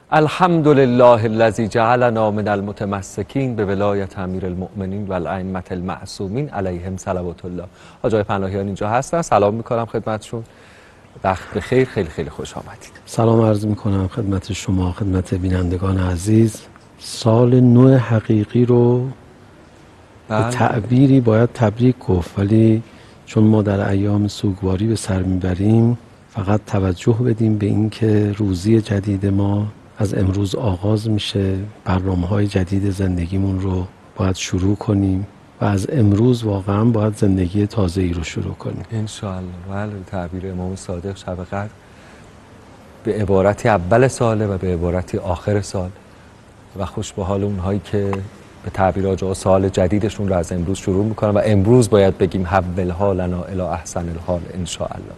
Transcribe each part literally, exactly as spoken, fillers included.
الحمد لله الذی جعلنا من المتمسکین به ولایت امیر المؤمنین و الائمة المعصومین علیهم صلوات الله. آقای پناهیان اینجا هستن. سلام میکنم خدمتشون. وقت بخیر، خیلی خیلی خوش آمدید. سلام عرض میکنم خدمت شما، خدمت بینندگان عزیز. سال نو حقیقی رو بله. به تعبیری باید تبریک گفت، ولی چون ما در ایام سوگواری به سر میبریم فقط توجه بدیم به این که روزی جدید ما از امروز آغاز میشه. برنامه‌های جدید زندگیمون رو باید شروع کنیم و از امروز واقعا باید زندگی تازه‌ای رو شروع کنیم انشاءالله. بله، تعبیر امام صادق شب قدر به عبارتی اول ساله و به عبارتی آخر سال و خوش به حال اونهایی که به تعبیر آقا سال جدیدشون رو از امروز شروع میکنن و امروز باید بگیم حول حالنا الی احسن الحال انشاءالله.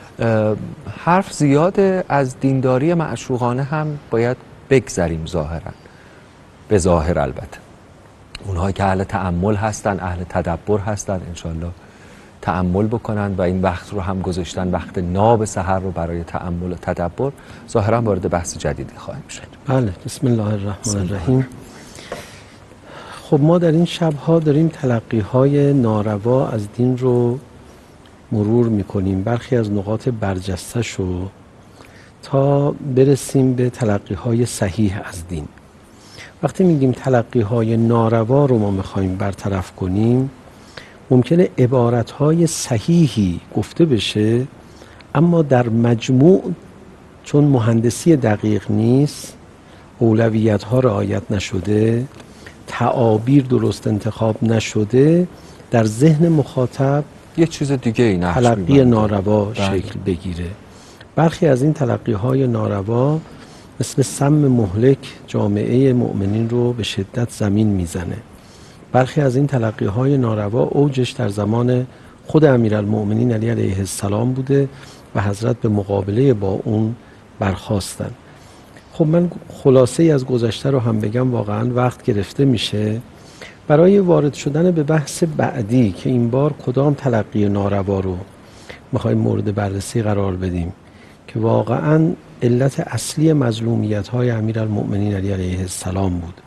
حرف زیاده، از دینداری معشوقانه هم باید بگذریم ظاهرا، به ظاهر البته. اونهایی که اهل تأمل هستن، اهل تدبر هستن، انشالله تأمل بکنن و این وقت رو هم گذاشتن، وقت ناب سحر رو برای تأمل و تدبر. ظاهرا وارد بحث جدیدی خواهیم شد. بله، بسم الله الرحمن الرحیم. خب ما در این شبها داریم تلقی‌های ناروا از دین رو مرور میکنیم، برخی از نقاط برجسته شو تا برسیم به تلقی‌های صحیح از دین. وقتی میگیم تلقی‌های ناروا رو ما میخوایم برطرف کنیم، ممکنه عبارت‌های صحیحی گفته بشه اما در مجموع چون مهندسی دقیق نیست، اولویت‌ها رعایت نشده، تعابیر درست انتخاب نشده، در ذهن مخاطب یه چیز دیگه ای نقش تلقی ناروا شکل بگیره. برخی از این تلقی‌های ناروا مثل سم مهلک جامعه مؤمنین رو به شدت زمین میزنه. برخی از این تلقی‌های ناروا اوجش در زمان خود امیرالمؤمنین علی علیه السلام بوده و حضرت به مقابله با اون برخاستن. خب من خلاصه از گذشته رو هم بگم، واقعا وقت گرفته میشه. برای وارد شدن به بحث بعدی که این بار کدام تلقی ناروا رو میخوایم مورد بررسی قرار بدیم که واقعا علت اصلی مظلومیت‌های امیرالمؤمنین علی علیه السلام بود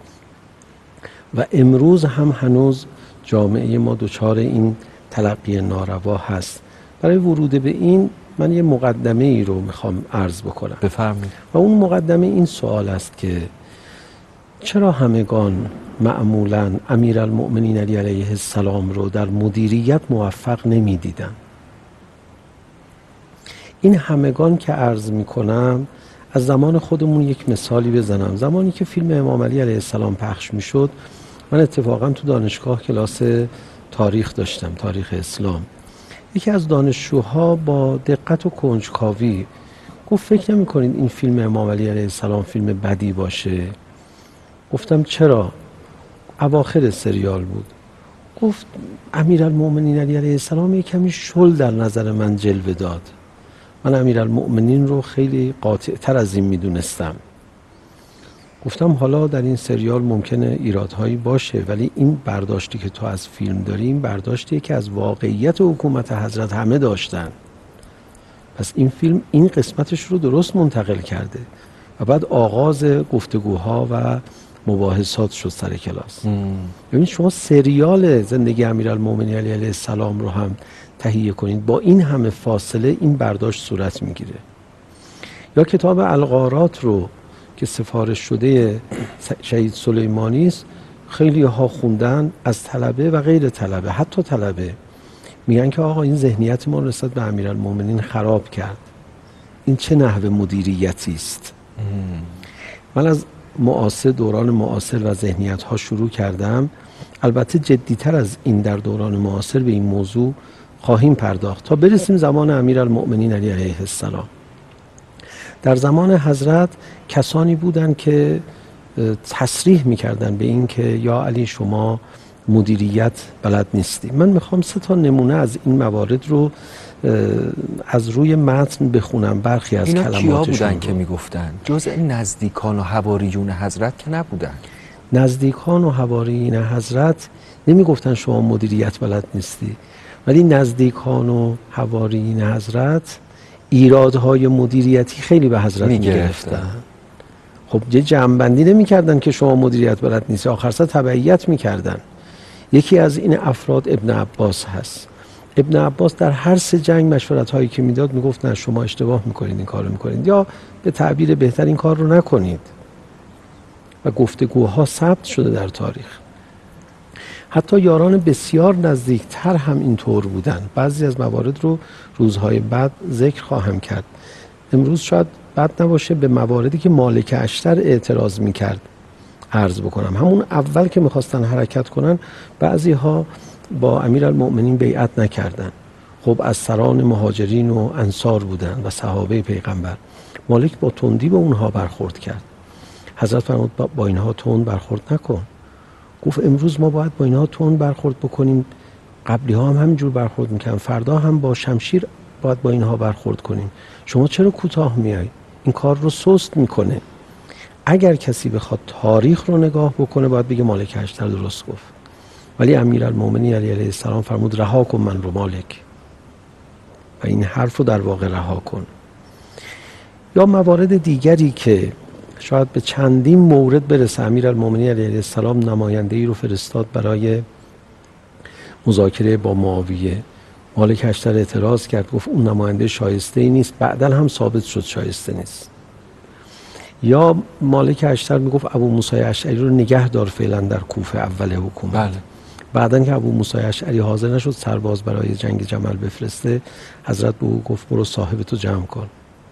و امروز هم هنوز جامعه ما دچار این تلقی ناروا هست. برای ورود به این من یه مقدمه ای رو میخوام عرض بکنم. بفرمایید. و اون مقدمه این سوال است که چرا همگان معمولاً امیرالمؤمنین علی علیه السلام رو در مدیریت موفق نمی‌دیدن؟ این همگان که عرض می‌کنم از زمان خودمون یک مثالی بزنم. زمانی که فیلم امام علی علیه السلام پخش می‌شد، من اتفاقاً تو دانشگاه کلاس تاریخ داشتم، تاریخ اسلام. یکی از دانشجوها با دقت و کنجکاوی گفت فکر نمی‌کنید این فیلم امام علی علیه السلام فیلم بدی باشه؟ گفتم چرا؟ اواخر سریال بود. گفت امیرالمؤمنین علی علیه السلام یک کمی شل در نظر من جلوه داد. من امیرالمؤمنین رو خیلی قاطع تر از این میدونستم. گفتم حالا در این سریال ممکنه ایرادهایی باشه، ولی این برداشتی که تو از فیلم داری این برداشتیه که از واقعیت حکومت حضرت همه داشتن. پس این فیلم این قسمتش رو درست منتقل کرده. و بعد آغاز گفتگوها و مباحثات شد سر کلاس. ببینید شما سریال زندگی امیرالمؤمنین علی علیه السلام رو هم تهیه کنید، با این همه فاصله این برداشت صورت میگیره. یا کتاب الغارات رو که سفارش شده شهید سلیمانی است، خیلی ها خوندن، از طلبه و غیر طلبه، حتی طلبه میگن که آقا این ذهنیت ما نسبت به امیرالمؤمنین خراب کرد. این چه نحوه مدیریتی است؟ من از معاصر، دوران معاصر و ذهنیت ها شروع کردم. البته جدیتر از این در دوران معاصر به این موضوع خواهیم پرداخت تا برسیم زمان امیرالمؤمنین علی علیه السلام. در زمان حضرت کسانی بودند که تصریح میکردن به این که یا علی شما مدیریت بلد نیستی. من میخوام سه تا نمونه از این موارد رو از روی متن بخونم، برخی از کلماتشون. اینا کیا بودن که میگفتن؟ جزء نزدیکان و حواریون حضرت که نبودن؟ نزدیکان و حواریون حضرت نمیگفتن شما مدیریت بلد نیستی، ولی نزدیکان و حواریون حضرت ایرادهای مدیریتی خیلی به حضرت میگرفتن. خب یه جمع‌بندی نمی‌کردن که شما مدیریت بلد نیستی، آخر سر تبعیت می‌کردن. یکی از این افراد ابن عباس هست. ابن عباس در هر سه جنگ مشورت‌هایی که میداد میگفت نه شما اشتباه می‌کنید این کارو می‌کنید، یا به تعبیر بهتر این کار رو نکنید. و گفتگوها ثبت شده در تاریخ. حتی یاران بسیار نزدیکتر هم اینطور بودن. بعضی از موارد رو روزهای بعد ذکر خواهم کرد. امروز شاید بد نباشه به مواردی که مالک اشتر اعتراض میکرد عرض بکنم. همون اول که میخواستن حرکت کنن بعضی ها با امیرالمؤمنین بیعت نکردن. خب از سران مهاجرین و انصار بودن و صحابه پیغمبر. مالک با تندی به اونها برخورد کرد. حضرت فرمود با اینها تند برخورد نکن. گفت امروز ما باید با اینها تند برخورد بکنیم، قبلی ها هم همینجور برخورد میکنن، فردا هم با شمشیر باید با اینها برخورد کنیم. شما چرا کوتاه میای؟ این کار رو سست میکنه. اگر کسی بخواد تاریخ رو نگاه بکنه باید بگه مالک اشتر درست گفت. ولی امیرالمؤمنین علی علیه السلام فرمود رها کن من رو مالک، و این حرف رو در واقع رها کن. یا موارد دیگری که شاید به چندین مورد برسه، امیرالمؤمنین علیه السلام نماینده‌ای رو فرستاد برای مذاکره با معاویه. مالک اشتر اعتراض کرد، گفت اون نماینده شایسته ای نیست. بعداً هم ثابت شد شایسته نیست. یا مالک اشتر میگفت ابو موسی اشعری رو نگه دار فعلا در کوفه اول حکومت. بله. بعداً که ابو موسی اشعری حاضر نشد سرباز برای جنگ جمل بفرسته، حضرت به او گفت برو صاحبتو جمع کن.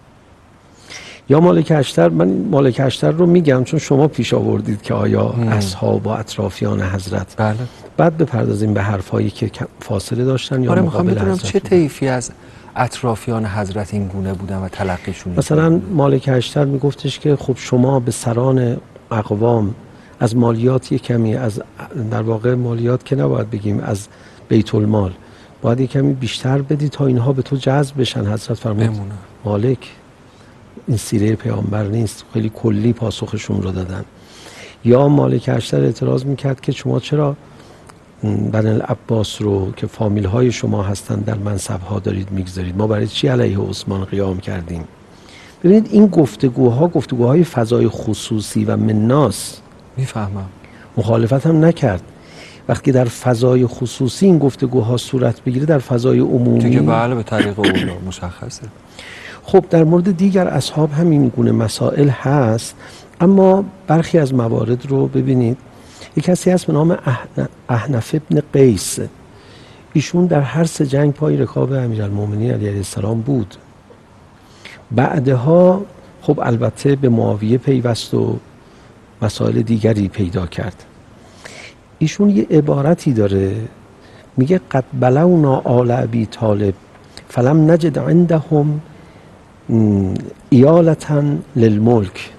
یا مالک اشتر، من مالک اشتر رو میگم چون شما پیش آوردید که آیا هم. اصحاب و اطرافیان حضرت. بله. بعد بپردازیم به حرفایی که فاصله داشتن یا آره مقابل بدونم حضرت. چه طیفی از اطرافیان حضرت این گونه بودن و تلقیشون؟ مثلا مالک اشتر میگفتش که خب شما به سران اقوام از مالیات یک کمی، از در واقع مالیات که نباید بگیم، از بیت المال باید یک کمی بیشتر بدی تا اینها به تو جذب بشن. حضرت فرمود مالک این سیره پیامبر نیست. خیلی کلی پاسخشون رو دادن. یا مالک اشتر اعتراض میکرد که شما چرا بنی العباس رو که فامیل های شما هستن در منصب ها دارید میگذارید؟ ما برای چی علیه عثمان قیام کردیم؟ ببینید این گفتگوها گفتگوهای فضای خصوصی و مناس. میفهمم. مخالفت هم نکرد. وقتی در فضای خصوصی این گفتگوها صورت بگیره در فضای عمومی دیگه بله به طریق اولا مشخصه. خب در مورد دیگر اصحاب هم این گونه مسائل هست، اما برخی از موارد رو ببینید. یک کسی هست به نام احنف ابن قیس. ایشون در هر سه جنگ پای رکاب امیرالمؤمنین علیه السلام بود. بعدها خب البته به معاویه پیوست و مسائل دیگری پیدا کرد. ایشون یه عبارتی داره میگه قد بلونا آل ابی طالب فلم نجد عندهم ایالتا للملک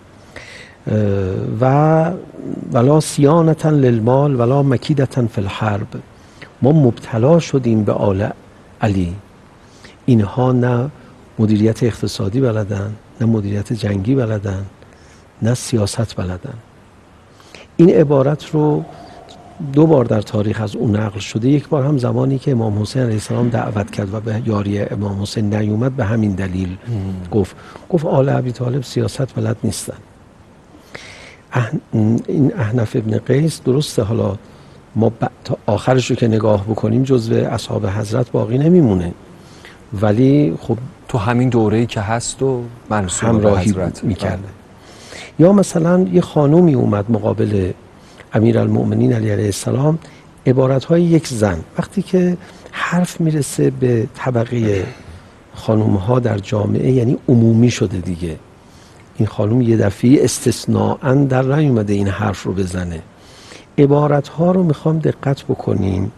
و ولا صیانتا للمال ولا مکیدتا فی الحرب. ما مبتلا شدیم به آل علی. اینها نه مدیریت اقتصادی بلدن، نه مدیریت جنگی بلدن، نه سیاست بلدن. این عبارت رو دو بار در تاریخ از اون نقل شده. یک بار هم زمانی که امام حسین علیه السلام دعوت کرد و به یاری امام حسین نیومد به همین دلیل ام. گفت گفت آل ابی طالب سیاست بلد نیستن. احن... این احنف ابن قیس درسته، حالا ما ب... تا آخرش رو که نگاه بکنیم جزو اصحاب حضرت باقی نمیمونه، ولی خب تو همین دوره‌ای که هست و منصوب به حضرت میکرده. یا مثلا یه خانومی اومد مقابل امیرالمؤمنین علیه السلام، عبارت‌های یک زن وقتی که حرف میرسه به طبقه خانوم‌ها در جامعه یعنی عمومی شده دیگه. این خانوم یه دفعه استثناءً در نیومده این حرف رو بزنه. عبارت‌ها رو میخوام دقت بکنیم.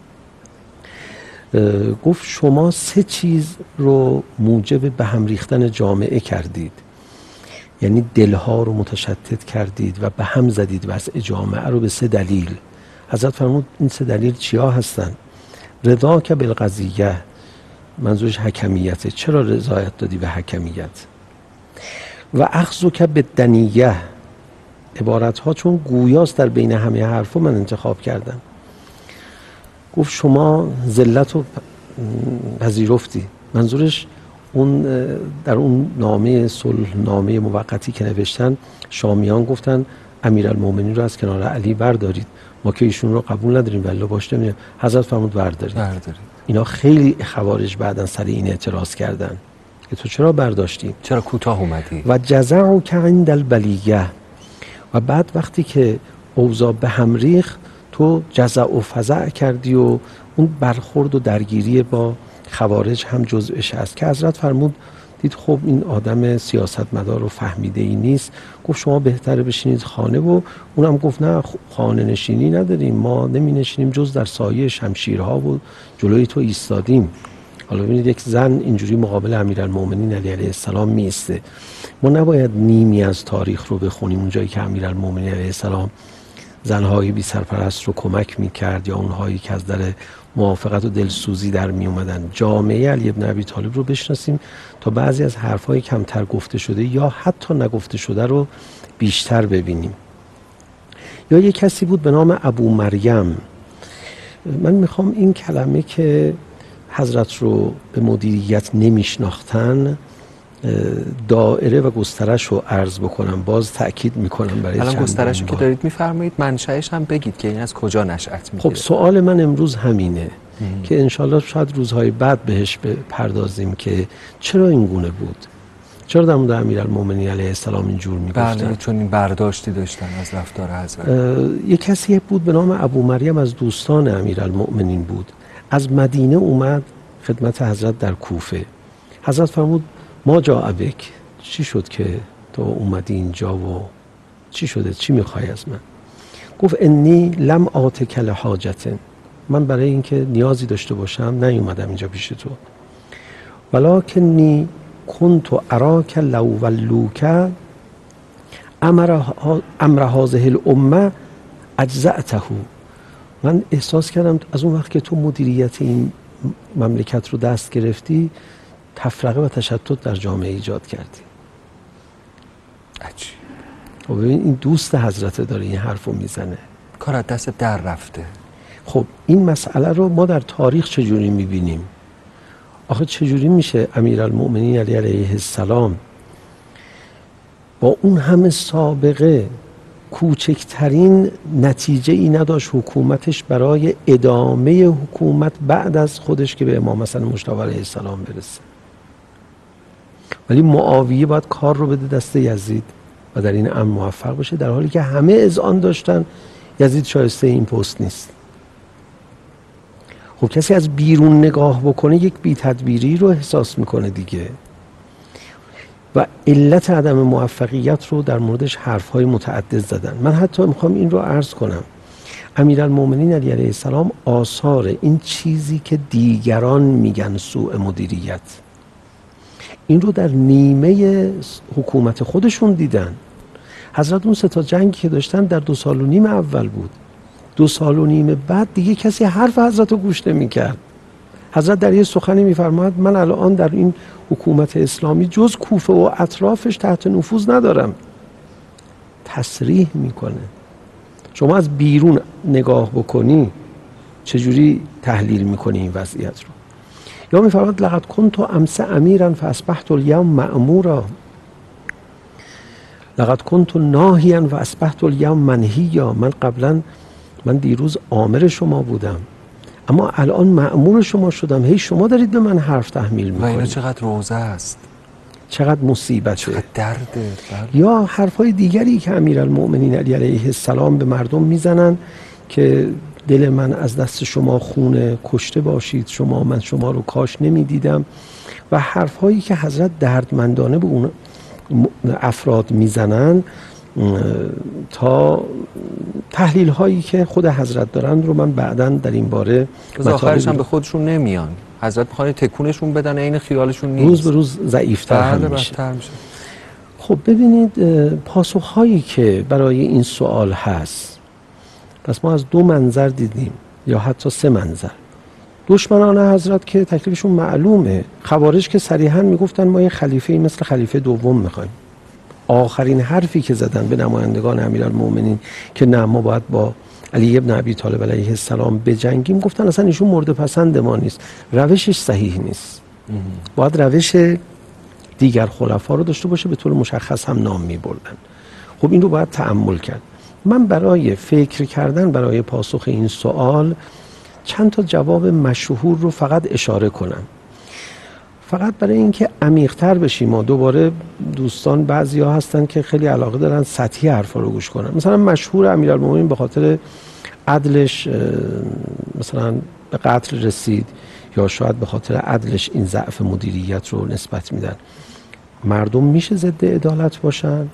گفت شما سه چیز رو موجب به هم ریختن جامعه کردید، یعنی دلها رو متشتت کردید و به هم زدید وضع جامعه رو به سه دلیل. حضرت فرمود این سه دلیل چیا هستن؟ رضا که بالقضیه، منظورش حکمیته. چرا رضایت دادی به حکمیت؟ و اخذ که بالدنیه، عبارت ها چون گویاست در بین همه حرفا من انتخاب کردم. گفت شما ذلت رو پذیرفتی. منظورش اون در اون نامه صلح نامه موقتی که نوشتن شامیان گفتن امیرالمومنین رو از کنار علی بردارید، ما که ایشون رو قبول نداریم والله باش نمی‌دونیم. حضرت فرمود بردارید. بردارید. اینا خیلی خوارج بعدن سر این اعتراض کردن که تو چرا برداشتی؟ چرا کوتاه اومدی؟ و جزعک عند البلیه. و بعد وقتی که اوضاع به هم ریخت تو جزع و فزع کردی و اون برخورد و درگیری با خوارج هم جزءش هست که حضرت فرمود دید خب این آدم سیاستمدار و فهمیده ای نیست، گفت شما بهتره بشینید خانه. و اونم گفت نه خانه نشینی نداریم، ما نمی نشینیم جز در سایه شمشیرها و جلوی تو ایستادیم. حالا ببینید یک زن اینجوری مقابل امیرالمومنین علی علیه السلام می ایسته. ما نباید نیمی از تاریخ رو بخونیم اونجایی که امیرالمومنین علیه السلام زنهای بی سرپرست رو کمک می کرد یا اونهایی که از در موافقت و دلسوزی در می اومدن. جامعه علی ابن ابی طالب رو بشناسیم تا بعضی از حرفهای کمتر گفته شده یا حتی نگفته شده رو بیشتر ببینیم. یا یک کسی بود به نام ابو مریم. من میخوام این کلمه که حضرت رو به مدیریت نمیشناختن دائره و گسترش رو عرض بکنم، باز تأکید میکنم برای چند الان گسترش رو که دارید میفرمایید منشأش هم بگید که این از کجا نشأت میگیره. خب سوال من امروز همینه ام. که انشالله شاید روزهای بعد بهش بپردازیم که چرا این گونه بود، چرا در مورد امیرالمومنین علیه السلام اینجور میگفتن. بله چون این برداشتی داشتن از رفتار حضرت. یک کسی بود به نام ابو مریم از دوستان امیرالمومنین بود، از مدینه اومد خدمت حضرت در کوفه. حضرت فرمود ما جاء بک، چی شد که تو اومدی اینجا و چی شده، چی میخوای از من؟ گفت انی لم آتک لحاجت، من برای اینکه نیازی داشته باشم نیومدم اینجا پیش تو، ولکنی کنت اراک لو ولوک امر هذه الامه اجزأته. من احساس کردم از اون وقت که تو مدیریت این مملکت رو دست گرفتی تفرقه و تشتت در جامعه ایجاد کردی. عجیب. خب ببین این دوست حضرت داره این حرفو میزنه، کار از دست در رفته. خب این مسئله رو ما در تاریخ چجوری میبینیم؟ آخه چجوری میشه امیرالمومنین علی علیه السلام با اون همه سابقه کوچکترین نتیجه ای نداشت حکومتش برای ادامه حکومت بعد از خودش که به امام حسن مجتبی علیه السلام برسه، ولی معاویه باید کار رو بده دست یزید و در این امر موفق بشه، در حالی که همه اذعان داشتن یزید شایسته این پست نیست. خب کسی از بیرون نگاه بکنه یک بی تدبیری رو احساس میکنه دیگه و علت عدم موفقیت رو در موردش حرفهای متعدد زدن. من حتی میخوام این رو عرض کنم، امیرالمومنین علی علیه السلام آثار این چیزی که دیگران میگن سوء مدیریت، این رو در نیمه حکومت خودشون دیدن. حضرت اون سه تا جنگی که داشتن در دو سال و نیم اول بود، دو سال و نیم بعد دیگه کسی حرف حضرت رو گوش نمی‌کرد. حضرت در یه سخنی می‌فرماید من الان در این حکومت اسلامی جز کوفه و اطرافش تحت نفوذ ندارم. تصریح میکنه. شما از بیرون نگاه بکنی چجوری تحلیل میکنی این وضعیت رو؟ یا می‌فرماید لقد كنت امس امیرا فاصبحت اليوم مأمورا، لقد كنت ناهیا فاصبحت اليوم منهیا. من قبلا من دیروز آمر شما بودم اما الان مأمور شما شدم، هی شما دارید به من حرف تحمیل میکنید. و اینا چقدر روزه است، چقدر مصیبته، چقدر درده. یا حرفای دیگری که امیرالمومنین علی علیه السلام به مردم میزنن که دل من از دست شما خونه کشته باشید، شما من شما رو کاش نمیدیدم، و حرفهایی که حضرت دردمندانه به اون افراد میزنن تا تحلیل هایی که خود حضرت دارن رو من بعداً در این باره آخرش هم به خودشون نمیان. حضرت میخوان تکونشون بدن، این خیالشون نیست، روز به روز ضعیفتر هم میشه. میشه. خب ببینید پاسخ هایی که برای این سوال هست، پس ما از دو منظر دیدیم یا حتی سه منظر. دشمنان حضرت که تکلیفشون معلومه، خوارج که صریحاً میگفتن ما یه خلیفه مثل خلیفه دوم میخوایم. آخرین حرفی که زدن به نمایندگان امیرالمومنین که نه ما باید با علی ابن ابی طالب علیه السلام بجنگیم، گفتن اصلا ایشون مورد پسند ما نیست، روشش صحیح نیست. باید روش دیگر خلفا رو داشته باشه، به طور مشخص هم نام می بردن. خب این رو باید تأمل کرد. من برای فکر کردن برای پاسخ این سوال چند تا جواب مشهور رو فقط اشاره کنم، فقط برای اینکه عمیق‌تر بشیم. و دوباره دوستان بعضیا هستن که خیلی علاقه دارن سطحی حرفا رو گوش کنن. مثلا مشهور امیرالمومنین به خاطر عدلش مثلا به قتل رسید، یا شاید به خاطر عدلش این ضعف مدیریت رو نسبت میدن. مردم میشه ضد عدالت باشن؟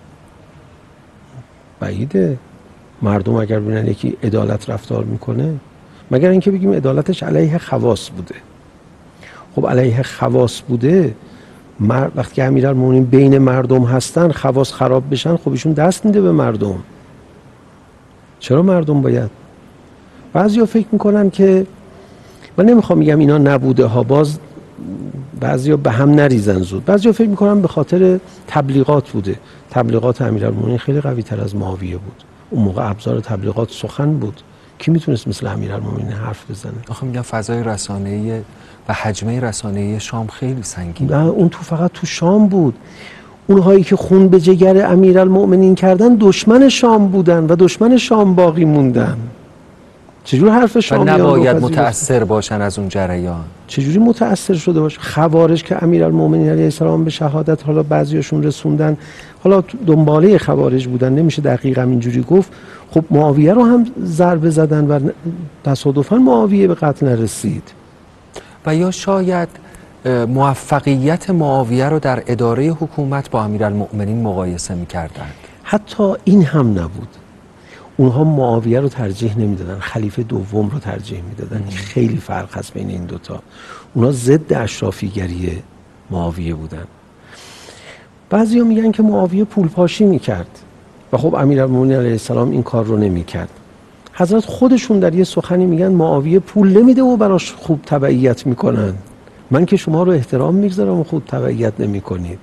بعیده. مردم اگر ببینن یکی عدالت رفتار میکنه، مگر اینکه بگیم عدالتش علیه خواص بوده. خب علیه خواص بوده، مر... وقتی که امیرالمومنین بین مردم هستن، خواص خراب بشن، خب ایشون دست میده به مردم. چرا مردم باید؟ بعضیا فکر میکنن که، من نمیخوام میگم اینا نبوده ها، باز بعضیا به هم نریزن زود. بعضیا فکر میکنن به خاطر تبلیغات بوده. تبلیغات امیرالمومنین خیلی قوی تر از معاویه بود. اون موقع ابزار تبلیغات سخن بود. کی میتونست مثل امیرالمومنین حرف بزنه؟ آخه میگم فضای رسانه‌ای و حجمه رسانه‌ای شام خیلی سنگین. نه اون تو فقط تو شام بود. اونهایی که خون به جگر امیرالمومنین کردن دشمن شام بودن و دشمن شام باقی موندن. چجور حرف شامیان رو نباید متأثر باشن از اون جریان؟ چجوری متأثر شده باشه؟ خوارج که امیرالمومنین علیه السلام به شهادت، حالا بعضیاشون رسوندن، حالا دنباله خوارج بودن، نمیشه دقیقاً اینجوری گفت. خب معاویه رو هم ضربه زدن و تصادفاً معاویه به قتل نرسید. و یا شاید موفقیت معاویه رو در اداره حکومت با امیرالمؤمنین مقایسه می‌کردند. حتی این هم نبود. اونها معاویه رو ترجیح نمیدادن، خلیفه دوم رو ترجیح میدادن. خیلی فرق هست بین این دوتا. اونها ضد اشرافیگری معاویه بودن. بعضیا میگن که معاویه پول پاشی میکرد و خب امیرالمومنین علیه السلام این کار رو نمیکرد. حضرت خودشون در یه سخنی میگن معاویه پول نمیده و براش خوب تبعیت میکنن. من که شما رو احترام میگذارم و خوب تبعیت نمیکنید.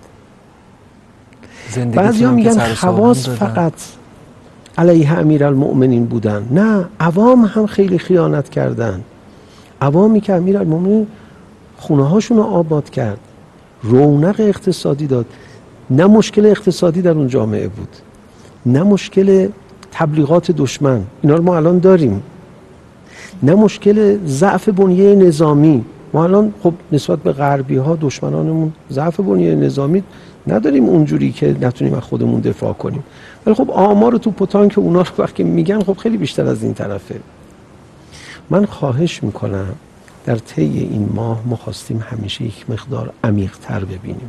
بعضیا میگن خواص فقط علیه امیرالمؤمنین بودن. نه، عوام هم خیلی خیانت کردن. عوامی که امیرالمؤمنین خونه هاشون رو آباد کرد، رونق اقتصادی داد. نه مشکل اقتصادی در اون جامعه بود، نه مشکل تبلیغات دشمن، اینا رو ما الان داریم، نه مشکل ضعف بنیه نظامی. ما الان خب نسبت به غربی ها دشمنانمون ضعف بنیه نظامی نداریم اونجوری که نتونیم از خودمون دفاع کنیم، ولی خب آمار تو پتان که اونا رو وقتی میگن خب خیلی بیشتر از این طرفه. من خواهش میکنم در طی این ماه ما خواستیم همیشه یک مقدار عمیق‌تر ببینیم،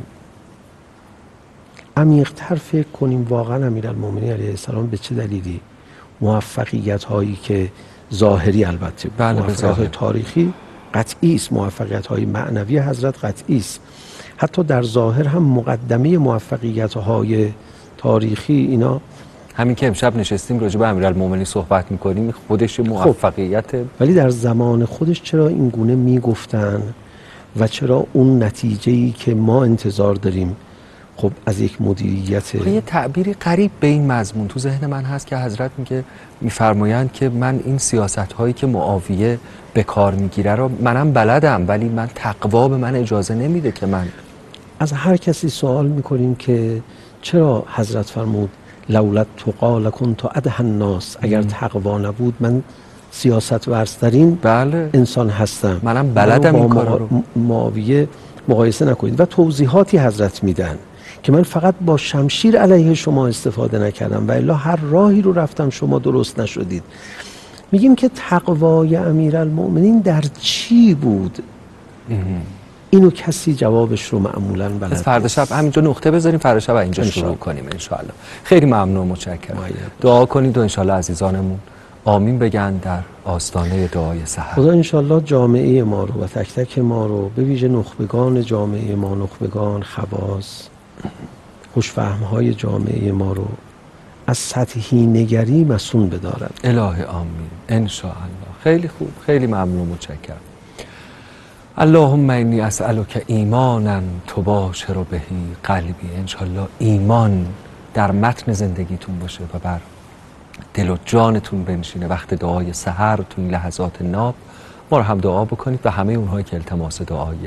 عمیق‌تر فکر کنیم واقعا امیرالمومنین علیه السلام به چه دلیلی موفقیت هایی که ظاهری، البته بله، موفقیت تاریخی قطعی است، موفقیت های معنوی حضرت قطعی است، حتی در ظاهر هم مقدمه موفقیت های تاریخی اینا. همین که امشب نشستیم راجع به امیرالمومنین صحبت میکنیم خودش موفقیت. خب. ولی در زمان خودش چرا این گونه میگفتن و چرا اون نتیجه‌ای که ما انتظار داریم خب از یک مدیریت. یه تعبیری قریب به این مضمون تو ذهن من هست که حضرت میگه میفرمایند که من این سیاست هایی که معاویه به کار میگیره رو منم بلدم، ولی من تقوا به من اجازه نمیده که من. از هر کسی سوال میکنیم که چرا حضرت فرمود لولا تقی لکنت ادهی الناس، اگر تقوا نبود من سیاست ورزترین بله. انسان هستم، منم بلدم این کارا رو. معاویه مقایسه نکنید. و توضیحاتی حضرت میدن که من فقط با شمشیر علیه شما استفاده نکردم و الا هر راهی رو رفتم شما درست نشدید. میگیم که تقوای امیرالمؤمنین در چی بود؟ اینو کسی جوابش رو معمولاً بلد نیست. فردا شب همینجا نقطه بذاریم، فردا شب اینجا شروع کنیم ان شاء الله. خیلی ممنون، متشکرم. دعا کنید و ان شاء الله عزیزانمون آمین بگن در آستانه دعای سحر. خدا ان شاء الله جامعه ما رو و تک تک ما رو، به ویژه نخبگان جامعه ما، نخبگان، خواص، خوشفهم‌های جامعه ما رو از سطحی نگری مسون بدارد. الهی آمین ان شاء الله. خیلی خوب، خیلی ممنون، متشکرم. اللهم انی اسألک ایمانا تباشر بهی قلبی. ان شاء الله ایمان در متن زندگیتون باشه و بر دل و جانتون بنشینه. وقت دعای سحر تو این لحظات ناب ما رو هم دعا بکنید و همه اونهایی که التماس دعای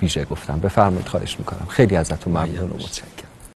ویژه گفتم. بفرمایید، خواهش میکنم. خیلی ازتون ممنون و متشکرم.